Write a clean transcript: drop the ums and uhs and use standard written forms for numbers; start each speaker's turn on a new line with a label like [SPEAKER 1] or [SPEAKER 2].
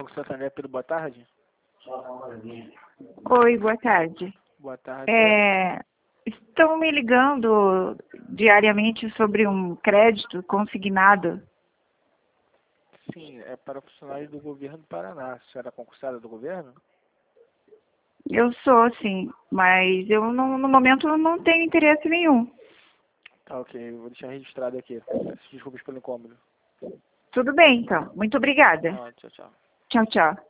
[SPEAKER 1] Banco Santander, Pedro, boa tarde.
[SPEAKER 2] Oi, boa tarde.
[SPEAKER 1] Boa tarde.
[SPEAKER 2] Estão me ligando diariamente sobre um crédito consignado.
[SPEAKER 1] Sim, é para funcionários do governo do Paraná. A senhora é concursada do governo?
[SPEAKER 2] Eu sou, sim, mas eu no momento não tenho interesse nenhum.
[SPEAKER 1] Tá, ok. Vou deixar registrado aqui. Peço desculpas pelo incômodo.
[SPEAKER 2] Tudo bem, então. Muito obrigada.
[SPEAKER 1] Tchau, tchau.
[SPEAKER 2] Tchau, tchau.